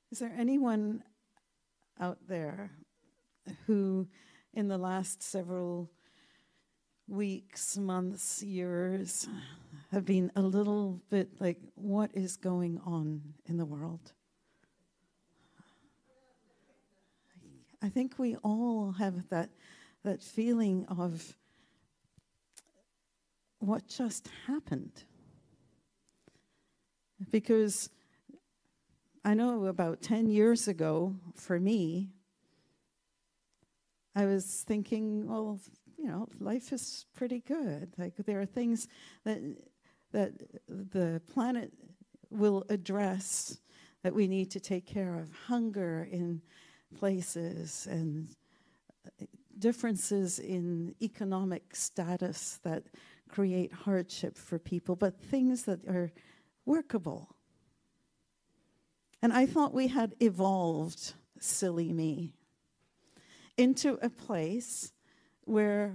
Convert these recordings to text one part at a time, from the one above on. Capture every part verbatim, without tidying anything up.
Is there anyone out there who, in the last several weeks, months, years, have been a little bit like, what is going on in the world? I think we all have that that feeling of what just happened. Because I know about ten years ago, for me, I was thinking, well, you know, life is pretty good. Like, there are things that that the planet will address that we need to take care of. Hunger in places and differences in economic status that create hardship for people, but things that are workable. And I thought we had evolved, silly me, into a place where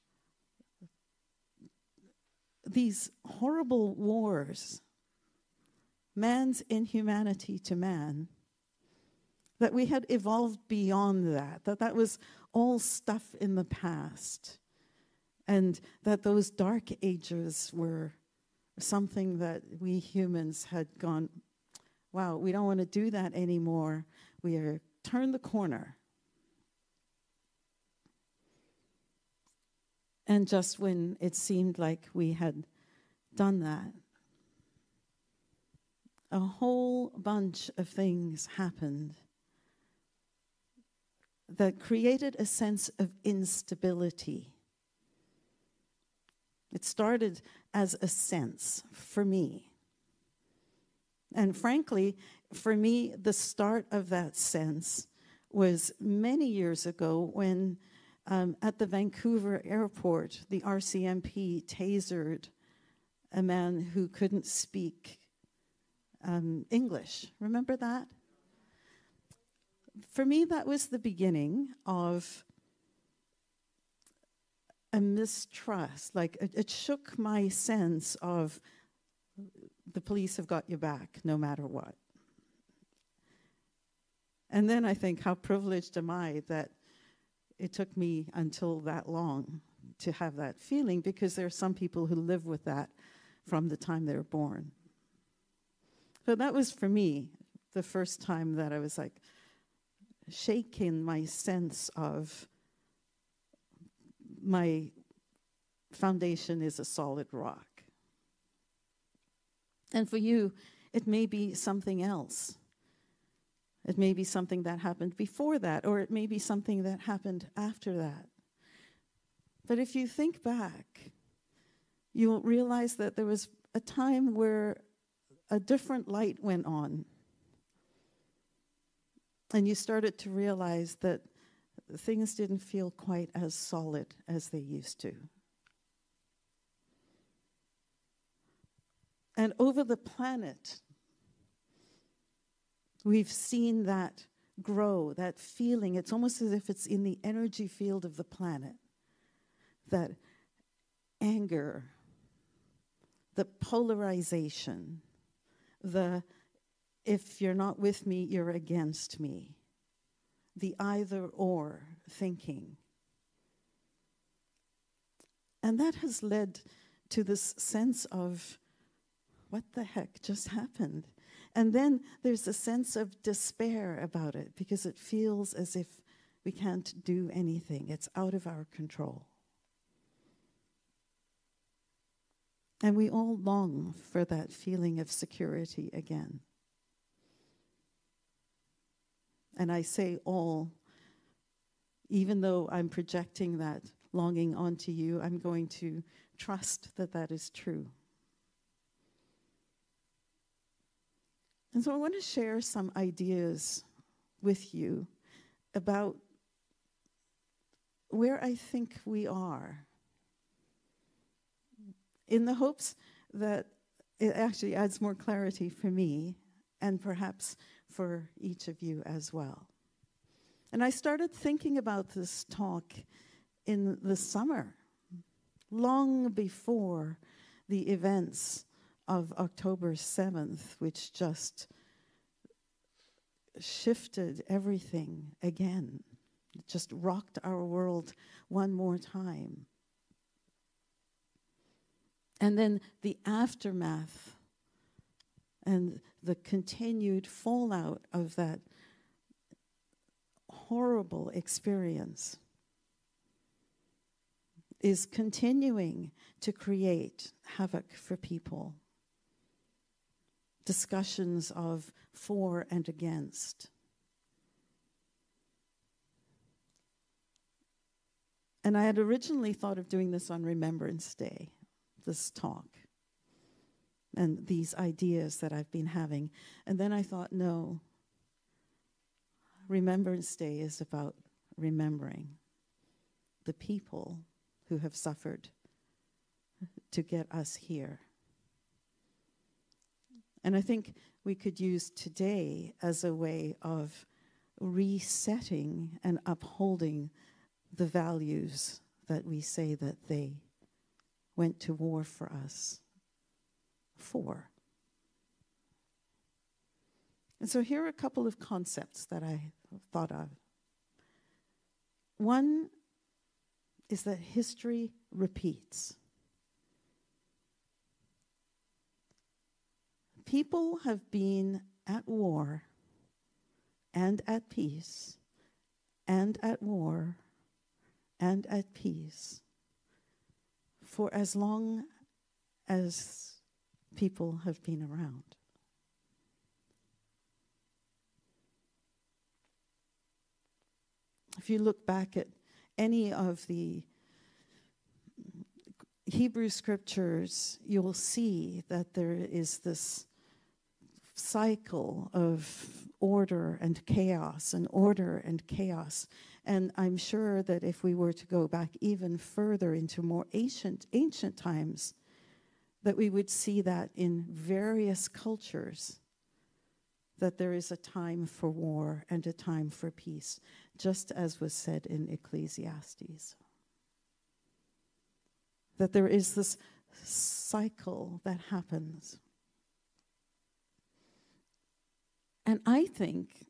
these horrible wars, man's inhumanity to man, that we had evolved beyond that, that that was all stuff in the past, and that those dark ages were something that we humans had gone, wow, we don't want to do that anymore. We are turned the corner. And just when it seemed like we had done that, a whole bunch of things happened that created a sense of instability. It started as a sense for me. And frankly, for me, the start of that sense was many years ago when um, at the Vancouver airport, the R C M P tasered a man who couldn't speak um, English. Remember that? For me, that was the beginning of a mistrust. Like, it, it shook my sense of the police have got your back no matter what. And then I think, how privileged am I that it took me until that long to have that feeling, because there are some people who live with that from the time they were born. So that was, for me, the first time that I was like, shaking my sense of my foundation is a solid rock. And for you, it may be something else. It may be something that happened before that, or it may be something that happened after that. But if you think back, you'll realize that there was a time where a different light went on. And you started to realize that things didn't feel quite as solid as they used to. And over the planet, we've seen that grow, that feeling. It's almost as if it's in the energy field of the planet. That anger, the polarization, the if you're not with me, you're against me, the either or thinking. And that has led to this sense of, what the heck just happened? And then there's a sense of despair about it, because it feels as if we can't do anything. It's out of our control. And we all long for that feeling of security again. And I say all, even though I'm projecting that longing onto you, I'm going to trust that that is true. And so I want to share some ideas with you about where I think we are, in the hopes that it actually adds more clarity for me and perhaps for each of you as well. And I started thinking about this talk in the summer, long before the events of October seventh, which just shifted everything again. It just rocked our world one more time. And then the aftermath and the continued fallout of that horrible experience is continuing to create havoc for people. Discussions of for and against. And I had originally thought of doing this on Remembrance Day, this talk, and these ideas that I've been having. And then I thought, no, Remembrance Day is about remembering the people who have suffered to get us here. And I think we could use today as a way of resetting and upholding the values that we say that they went to war for us for. And so here are a couple of concepts that I thought of. One is that history repeats. People have been at war and at peace and at war and at peace for as long as people have been around. If you look back at any of the Hebrew scriptures, you'll see that there is this cycle of order and chaos and order and chaos. And I'm sure that if we were to go back even further into more ancient ancient times, that we would see that in various cultures, that there is a time for war and a time for peace, just as was said in Ecclesiastes. That there is this cycle that happens. And I think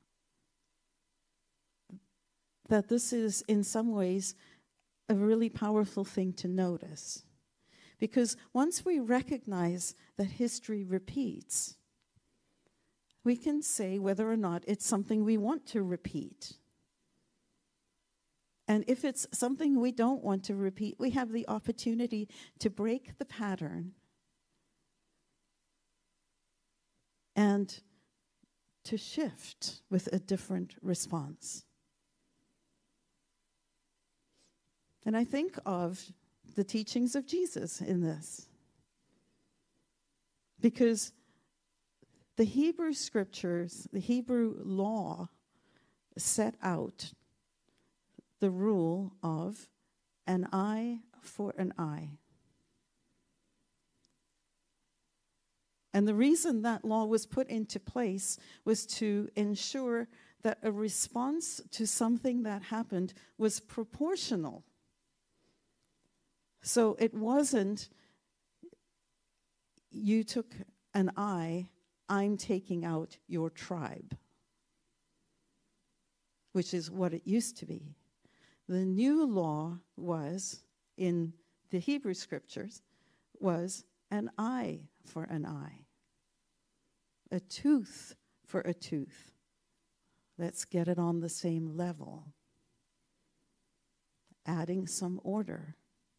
that this is, in some ways, a really powerful thing to notice. Because once we recognize that history repeats, we can say whether or not it's something we want to repeat. And if it's something we don't want to repeat, we have the opportunity to break the pattern and to shift with a different response. And I think of the teachings of Jesus in this. Because the Hebrew scriptures, the Hebrew law, set out the rule of an eye for an eye. And the reason that law was put into place was to ensure that a response to something that happened was proportional. So it wasn't, you took an eye, I'm taking out your tribe, which is what it used to be. The new law was, in the Hebrew scriptures, was an eye for an eye, a tooth for a tooth. Let's get it on the same level, adding some order.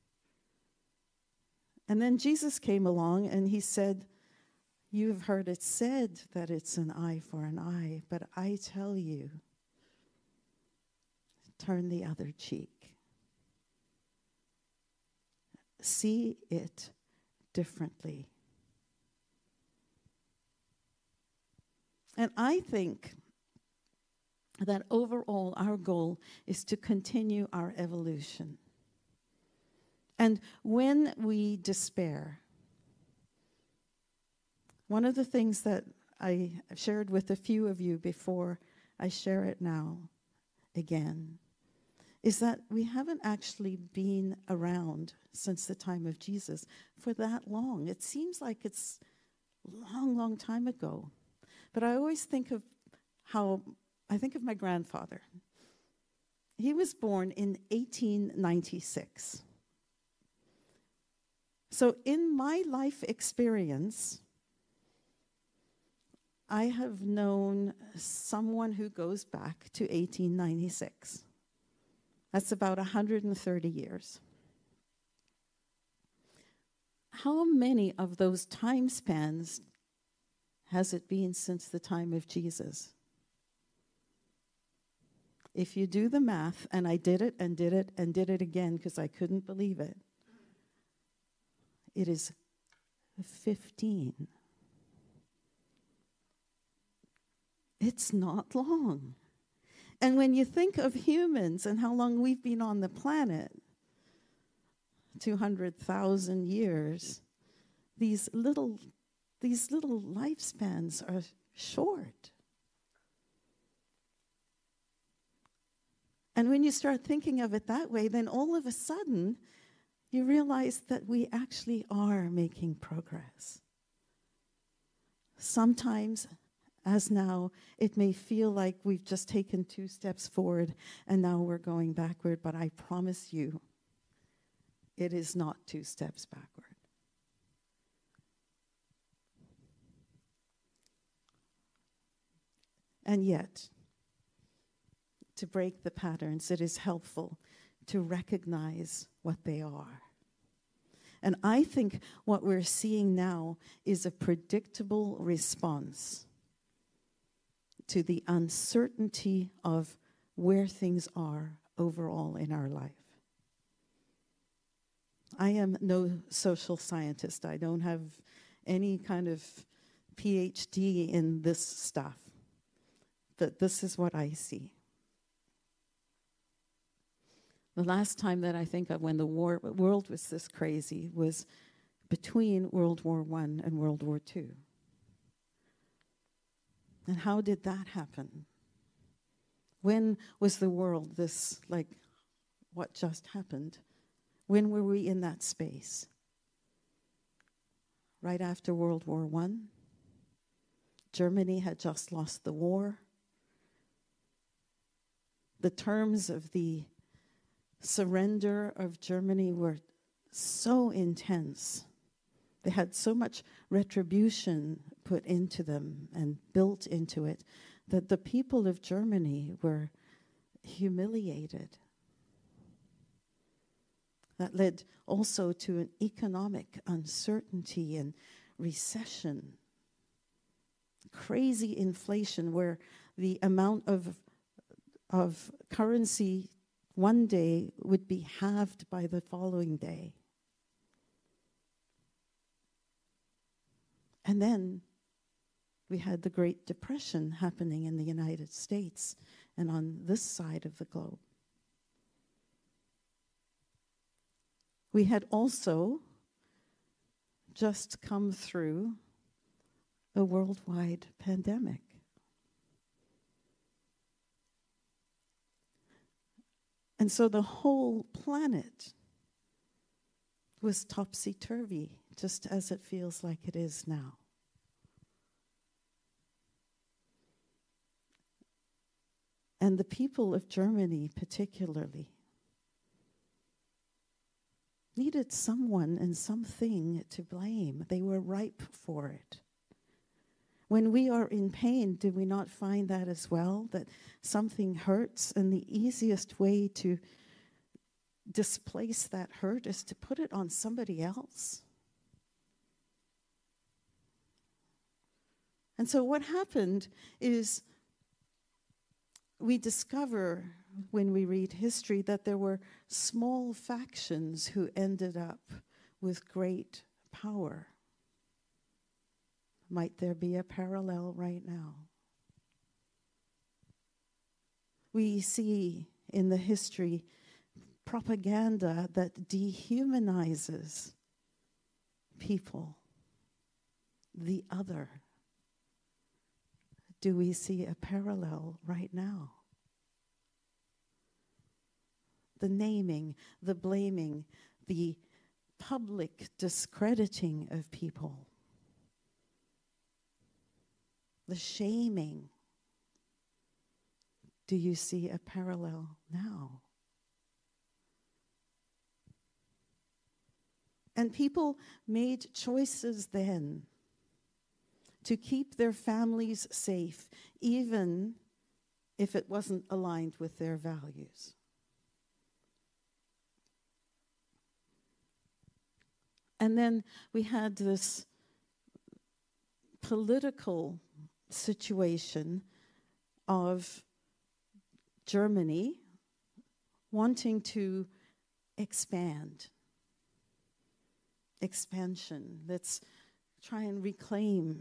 And then Jesus came along and he said, you've heard it said that it's an eye for an eye, but I tell you, turn the other cheek. See it differently. And I think that overall our goal is to continue our evolution. And when we despair, one of the things that I shared with a few of you before, I share it now again, is that we haven't actually been around since the time of Jesus for that long. It seems like it's a long, long time ago. But I always think of how I think of my grandfather. He was born in eighteen ninety-six. So in my life experience, I have known someone who goes back to eighteen ninety-six. That's about one hundred thirty years. How many of those time spans has it been since the time of Jesus? If you do the math, and I did it and did it and did it again because I couldn't believe it, it is fifteen. It's not long. And when you think of humans and how long we've been on the planet, two hundred thousand years, these little, these little lifespans are short. And when you start thinking of it that way, then all of a sudden, you realize that we actually are making progress. Sometimes, as now, it may feel like we've just taken two steps forward and now we're going backward, but I promise you, it is not two steps backward. And yet, to break the patterns, it is helpful to recognize what they are. And I think what we're seeing now is a predictable response to the uncertainty of where things are overall in our life. I am no social scientist. I don't have any kind of P H D in this stuff. But this is what I see. The last time that I think of when the war, world was this crazy was between World War One and World War Two. And how did that happen? When was the world this, like, what just happened? When were we in that space? Right after World War One. Germany had just lost the war. The terms of the surrender of Germany were so intense. They had so much retribution put into them and built into it that the people of Germany were humiliated. That led also to an economic uncertainty and recession, crazy inflation where the amount of, of currency one day would be halved by the following day. And then we had the Great Depression happening in the United States and on this side of the globe. We had also just come through a worldwide pandemic. And so the whole planet was topsy-turvy, just as it feels like it is now. And the people of Germany particularly needed someone and something to blame. They were ripe for it. When we are in pain, do we not find that as well? That something hurts, and the easiest way to displace that hurt is to put it on somebody else. And so what happened is we discover when we read history that there were small factions who ended up with great power. Might there be a parallel right now? We see in the history propaganda that dehumanizes people, the other. Do we see a parallel right now? The naming, the blaming, the public discrediting of people, the shaming. do you see a parallel now? And people made choices then to keep their families safe, even if it wasn't aligned with their values. And then we had this political situation of Germany wanting to expand. Expansion. Let's try and reclaim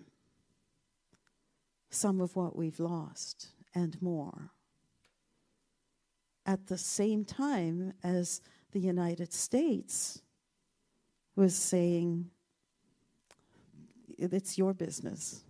some of what we've lost and more. At the same time as the United States was saying, it's your business.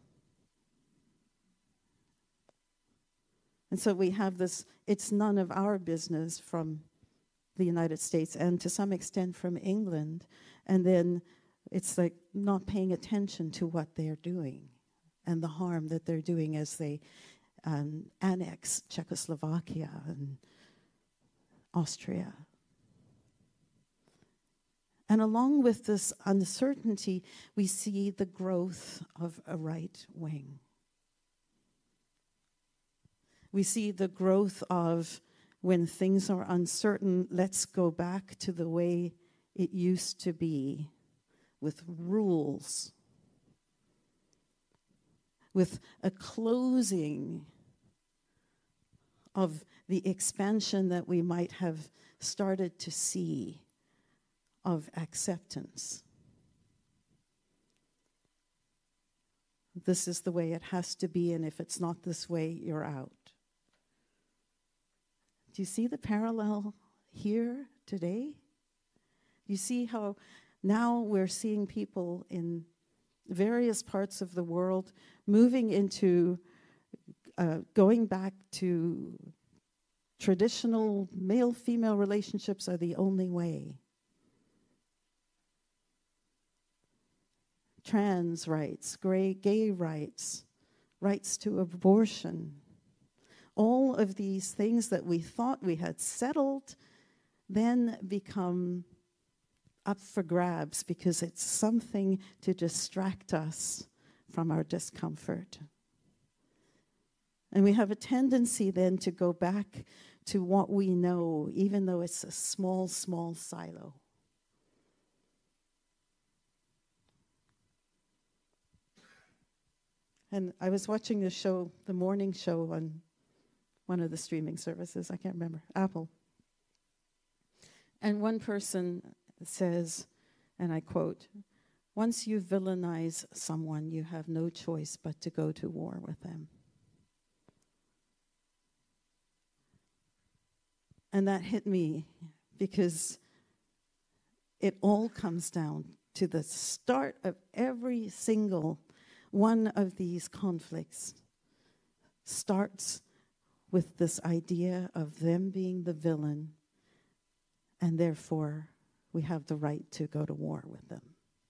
And so we have this, it's none of our business from the United States and to some extent from England. And then it's like not paying attention to what they're doing and the harm that they're doing as they um, annex Czechoslovakia and Austria. And along with this uncertainty, we see the growth of a right wing. We see the growth of, when things are uncertain, let's go back to the way it used to be, with rules, with a closing of the expansion that we might have started to see of acceptance. This is the way it has to be, and if it's not this way, you're out. Do you see the parallel here today? You see how now we're seeing people in various parts of the world moving into, uh, going back to traditional male-female relationships are the only way. Trans rights, gay, gay rights, rights to abortion. All of these things that we thought we had settled then become up for grabs because it's something to distract us from our discomfort. And we have a tendency then to go back to what we know, even though it's a small, small silo. And I was watching the show, the morning show on one of the streaming services, I can't remember, Apple. And one person says, and I quote, "Once you villainize someone, you have no choice but to go to war with them." And that hit me because it all comes down to the start of every single one of these conflicts starts with this idea of them being the villain, and therefore we have the right to go to war with them.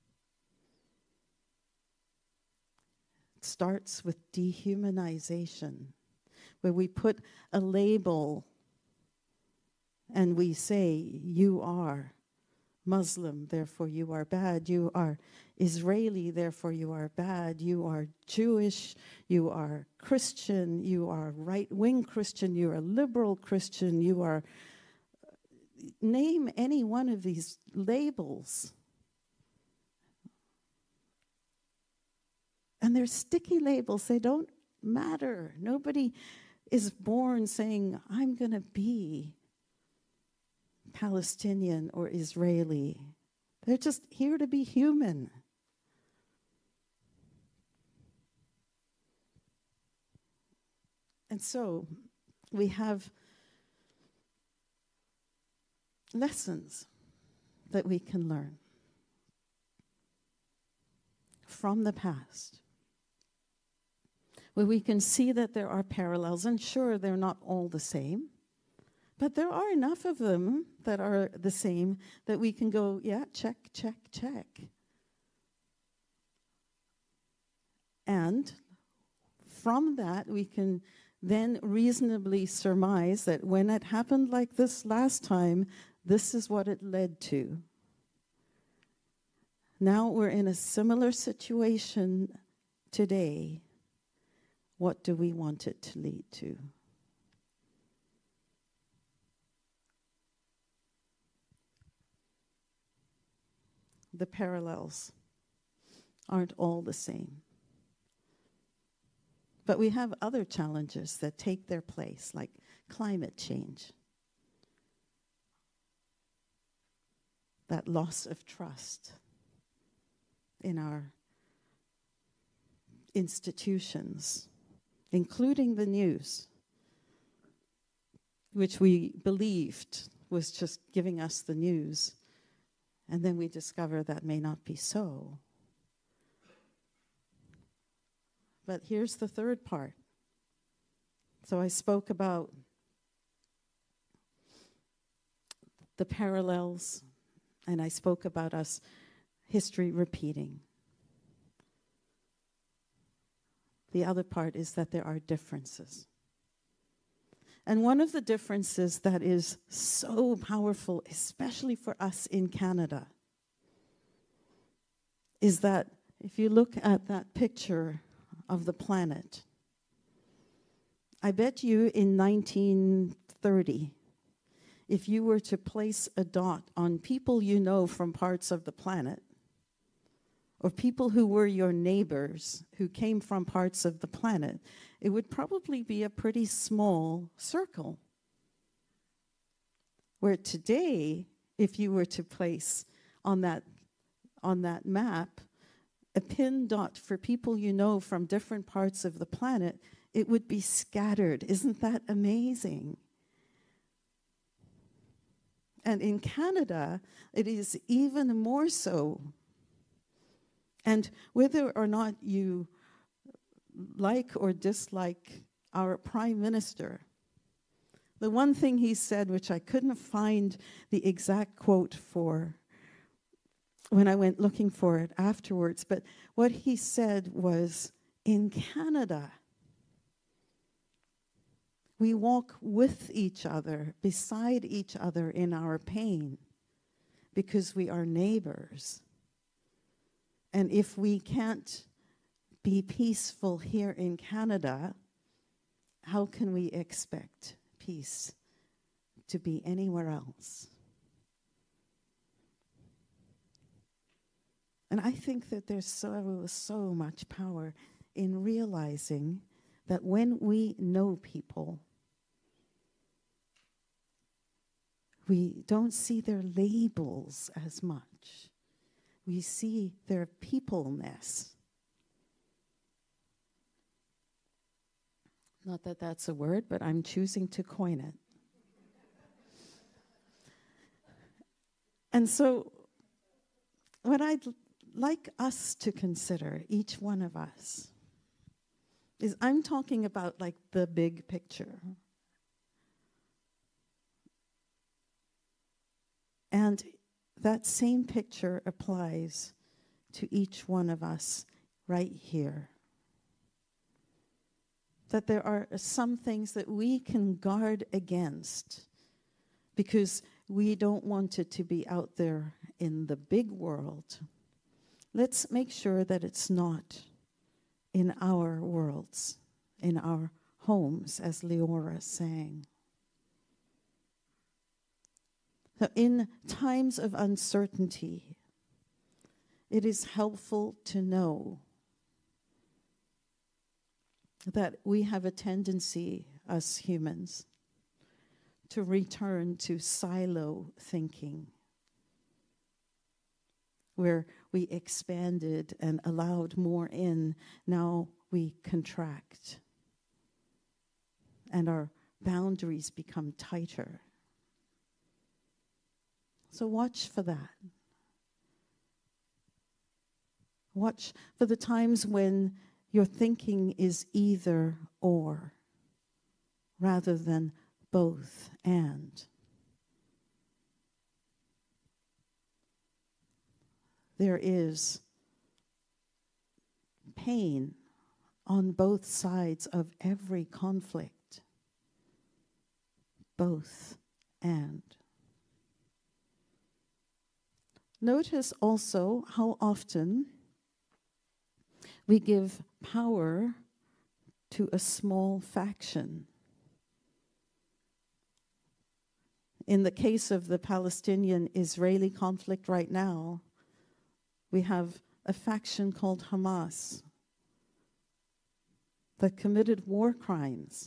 It starts with dehumanization, where we put a label and we say, you are Muslim, therefore you are bad. You are Israeli, therefore you are bad. You are Jewish, you are Christian, you are right-wing Christian, you are liberal Christian, you are... Name any one of these labels. And they're sticky labels. They don't matter. Nobody is born saying, I'm going to be Palestinian or Israeli. They're just here to be human. And so we have lessons that we can learn from the past, where we can see that there are parallels, and sure, they're not all the same, but there are enough of them that are the same that we can go, yeah, check, check, check. And from that, we can then reasonably surmise that when it happened like this last time, this is what it led to. Now we're in a similar situation today. What do we want it to lead to? The parallels aren't all the same. But we have other challenges that take their place, like climate change. That loss of trust in our institutions, including the news, which we believed was just giving us the news, and then we discover that may not be so. But here's the third part. So I spoke about the parallels, and I spoke about us history repeating. The other part is that there are differences. And one of the differences that is so powerful, especially for us in Canada, is that if you look at that picture of the planet, I bet you in nineteen thirty, if you were to place a dot on people you know from parts of the planet, or people who were your neighbors who came from parts of the planet, it would probably be a pretty small circle. Where today, if you were to place on that, on that map a pin dot for people you know from different parts of the planet, it would be scattered. Isn't that amazing? And in Canada, it is even more so. And whether or not you like or dislike our Prime Minister, the one thing he said, which I couldn't find the exact quote for when I went looking for it afterwards, but what he said was, in Canada, we walk with each other, beside each other in our pain, because we are neighbors. And if we can't be peaceful here in Canada, how can we expect peace to be anywhere else? And I think that there's so, so much power in realizing that when we know people, we don't see their labels as much. We see their peopleness. Not that that's a word, but I'm choosing to coin it. And so what I'd like us to consider, each one of us, is I'm talking about like the big picture. And that same picture applies to each one of us right here. That there are some things that we can guard against because we don't want it to be out there in the big world. Let's make sure that it's not in our worlds, in our homes, as Leora sang. So in times of uncertainty, it is helpful to know that we have a tendency, us humans, to return to silo thinking, where we expanded and allowed more in, now we contract, and our boundaries become tighter. So watch for that. Watch for the times when your thinking is either or, rather than both and. There is pain on both sides of every conflict. Both and. Notice also how often we give power to a small faction. In the case of the Palestinian-Israeli conflict right now, we have a faction called Hamas that committed war crimes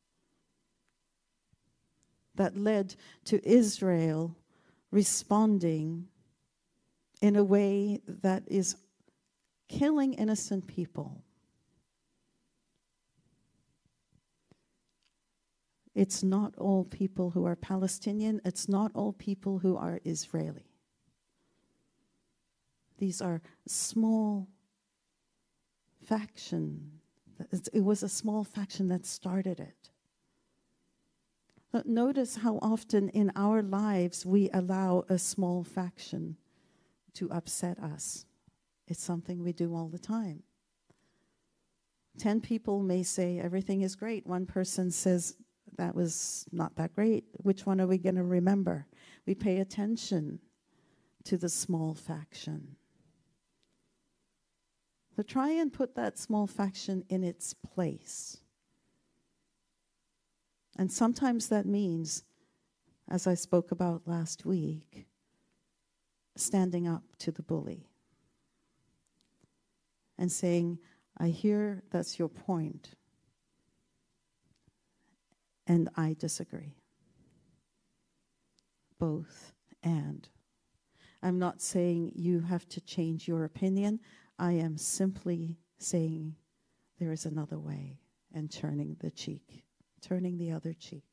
that led to Israel responding in a way that is killing innocent people. It's not all people who are Palestinian. It's not all people who are Israeli. These are small faction. It was a small faction that started it. But notice how often in our lives we allow a small faction to upset us. It's something we do all the time. Ten people may say everything is great. One person says that was not that great. Which one are we going to remember? We pay attention to the small faction. So try and put that small faction in its place. And sometimes that means, as I spoke about last week, standing up to the bully and saying, I hear that's your point, and I disagree. Both and. I'm not saying you have to change your opinion. I am simply saying there is another way, and turning the cheek, turning the other cheek.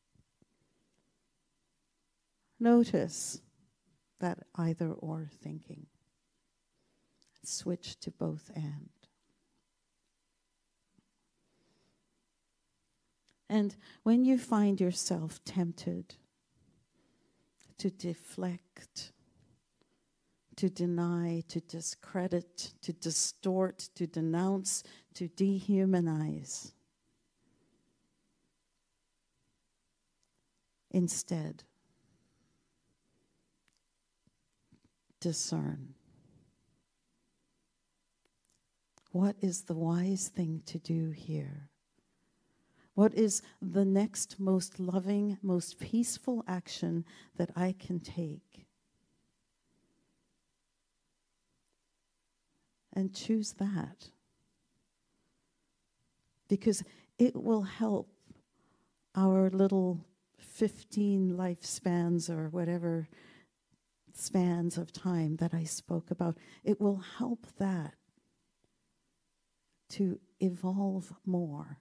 Notice that either or thinking. Switch to both and. And when you find yourself tempted to deflect, to deny, to discredit, to distort, to denounce, to dehumanize, instead, discern. What is the wise thing to do here? What is the next most loving, most peaceful action that I can take? And choose that. Because it will help our little fifteen lifespans or whatever spans of time that I spoke about. It will help that to evolve more.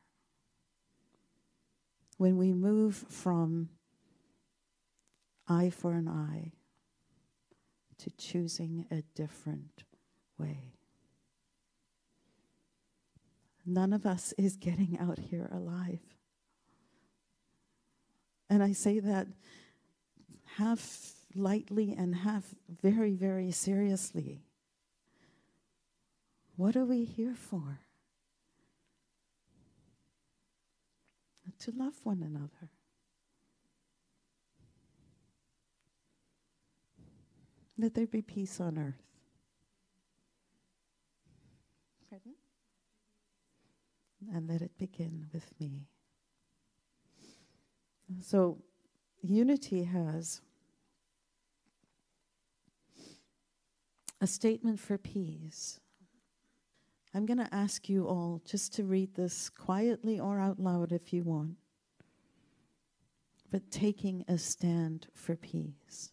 When we move from eye for an eye to choosing a different way. None of us is getting out here alive. And I say that half lightly and half very, very seriously. What are we here for? To love one another. Let there be peace on earth. Pardon? And let it begin with me. So, Unity has a statement for peace. I'm going to ask you all just to read this quietly or out loud if you want. But taking a stand for peace.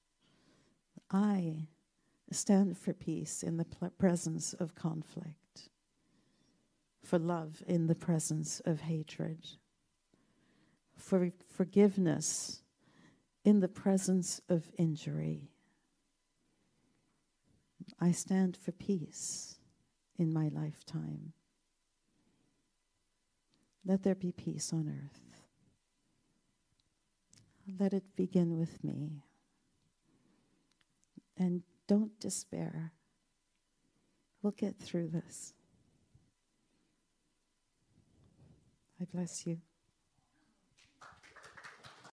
I stand for peace in the pl- presence of conflict. For love in the presence of hatred. For forgiveness in the presence of injury. I stand for peace in my lifetime. Let there be peace on earth. Let it begin with me. And don't despair. We'll get through this. I bless you.